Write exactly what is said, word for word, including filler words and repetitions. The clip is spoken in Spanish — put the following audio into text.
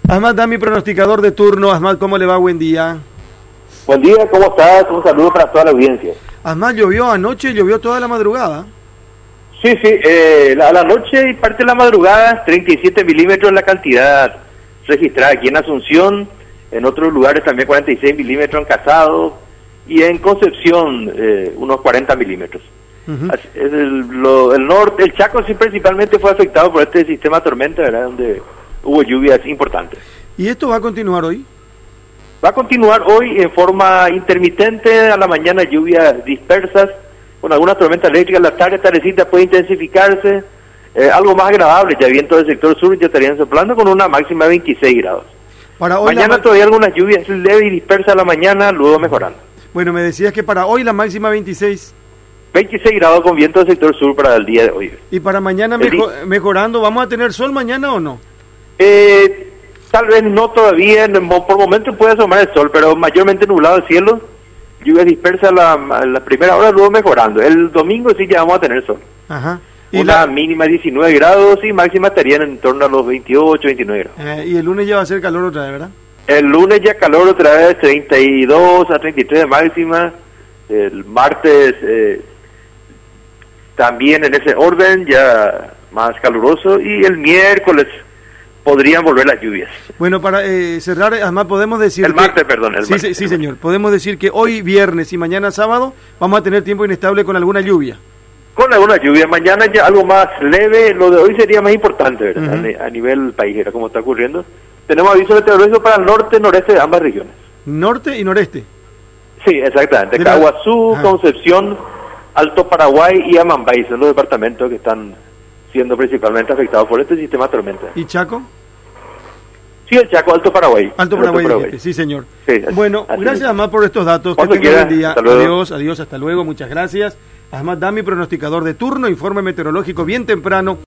Ahmad Dami, pronosticador de turno. Ahmad, ¿cómo le va? Buen día. Buen día, ¿cómo estás? Un saludo para toda la audiencia. Ahmad, llovió anoche, llovió toda la madrugada. Sí, sí, eh, la, a la noche y parte de la madrugada, treinta y siete milímetros la cantidad registrada aquí en Asunción, en otros lugares también cuarenta y seis milímetros en Casado, y en Concepción eh, unos cuarenta milímetros. Uh-huh. Así, el, lo, el norte, el Chaco sí principalmente fue afectado por este sistema de tormenta, ¿verdad? Donde hubo lluvias importantes. ¿Y esto va a continuar hoy? Va a continuar hoy en forma intermitente, a la mañana lluvias dispersas, con algunas tormentas eléctricas, la tarde, tardecita puede intensificarse, eh, algo más agradable, ya vientos del sector sur ya estarían soplando con una máxima de veintiséis grados. Para hoy mañana la... todavía algunas lluvias leves y dispersas a la mañana, luego mejorando. Bueno, me decías que para hoy la máxima veintiséis. veintiséis grados con viento del sector sur para el día de hoy. ¿Y para mañana mejo mejorando? ¿Vamos a tener sol mañana o no? Eh, tal vez no todavía, por momentos puede asomar el sol, pero mayormente nublado el cielo, lluvias dispersas la, la primera hora, luego mejorando. El domingo sí ya vamos a tener sol. Ajá. ¿Y una la... mínima de diecinueve grados y máxima estarían en torno a los veintiocho, veintinueve grados. Eh, y el lunes ya va a ser calor otra vez, ¿verdad? El lunes ya calor otra vez, treinta y dos a treinta y tres de máxima. El martes eh, también en ese orden, ya más caluroso. Y el miércoles podrían volver las lluvias. Bueno, para eh, cerrar, además podemos decir... El que... martes, perdón. El sí, martes, sí, sí, señor. Podemos decir que hoy viernes y mañana sábado vamos a tener tiempo inestable con alguna lluvia. Con alguna lluvia. Mañana ya algo más leve. Lo de hoy sería más importante, ¿verdad? Uh-huh. A nivel país, como está ocurriendo. Tenemos aviso meteorológico para el norte y noreste de ambas regiones. ¿Norte y noreste? Sí, exactamente. Caguazú, la... Concepción, Alto Paraguay y Amambay son los departamentos que están siendo principalmente afectados por este sistema de tormenta. ¿Y Chaco? Sí, el Chaco, Alto Paraguay. Alto Paraguay, Alto Paraguay. Sí, señor. Sí, bueno, así gracias es. Ahmad por estos datos. Cuando que tenga buen día. Adiós, adiós, hasta luego, muchas gracias. Ahmad Dami, pronosticador de turno, informe meteorológico bien temprano.